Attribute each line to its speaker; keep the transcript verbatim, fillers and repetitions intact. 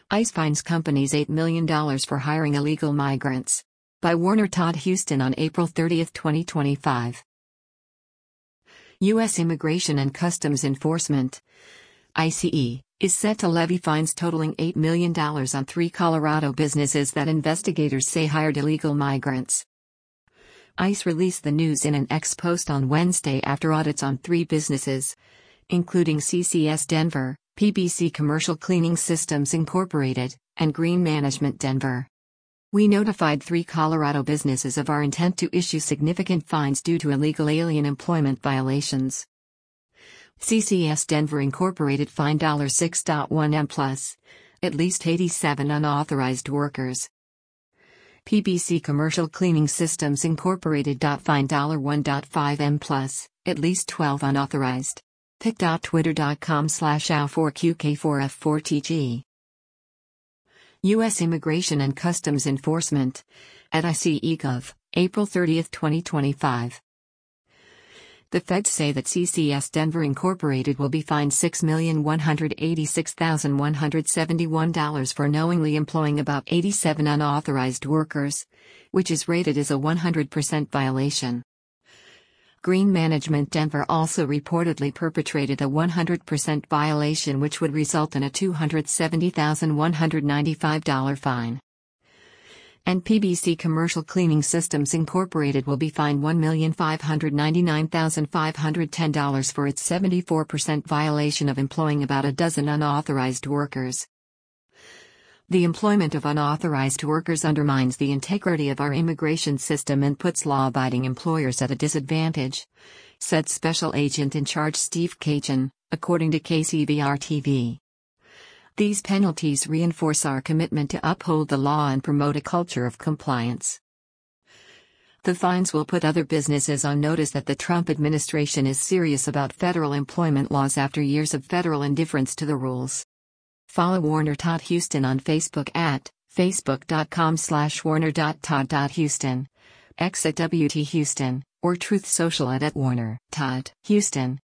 Speaker 1: ICE fines companies eight million dollars for hiring illegal migrants. By Warner Todd Huston on April thirtieth, twenty twenty-five. U S Immigration and Customs Enforcement, I C E, is set to levy fines totaling eight million dollars on three Colorado businesses that investigators say hired illegal migrants. ICE released the news in an X post on Wednesday after audits on three businesses, including C C S Denver, P B C Commercial Cleaning Systems Incorporated, and Green Management Denver. We notified three Colorado businesses of our intent to issue significant fines due to illegal alien employment violations. C C S Denver Incorporated fined six point one million plus, at least eighty-seven unauthorized workers. P B C Commercial Cleaning Systems Incorporated fined one point five million plus, at least twelve unauthorized. pic dot twitter dot com slash A O four Q K four F four T G. U S Immigration and Customs Enforcement, at I C E dot gov, April thirtieth, twenty twenty-five. The feds say that C C S Denver Incorporated will be fined six million one hundred eighty-six thousand one hundred seventy-one dollars for knowingly employing about eighty-seven unauthorized workers, which is rated as a one hundred percent violation. Green Management Denver also reportedly perpetrated a one hundred percent violation, which would result in a two hundred seventy thousand one hundred ninety-five dollars fine. And P B C Commercial Cleaning Systems Incorporated will be fined one million five hundred ninety-nine thousand five hundred ten dollars for its seventy-four percent violation of employing about a dozen unauthorized workers. The employment of unauthorized workers undermines the integrity of our immigration system and puts law-abiding employers at a disadvantage, said Special Agent in Charge Steve Cajun, according to K C V R T V. These penalties reinforce our commitment to uphold the law and promote a culture of compliance. The fines will put other businesses on notice that the Trump administration is serious about federal employment laws after years of federal indifference to the rules. Follow Warner Todd Huston on Facebook at facebook dot com slash warner dot todd dot huston, X at W T Huston, or Truth Social at, at Warner Todd Huston.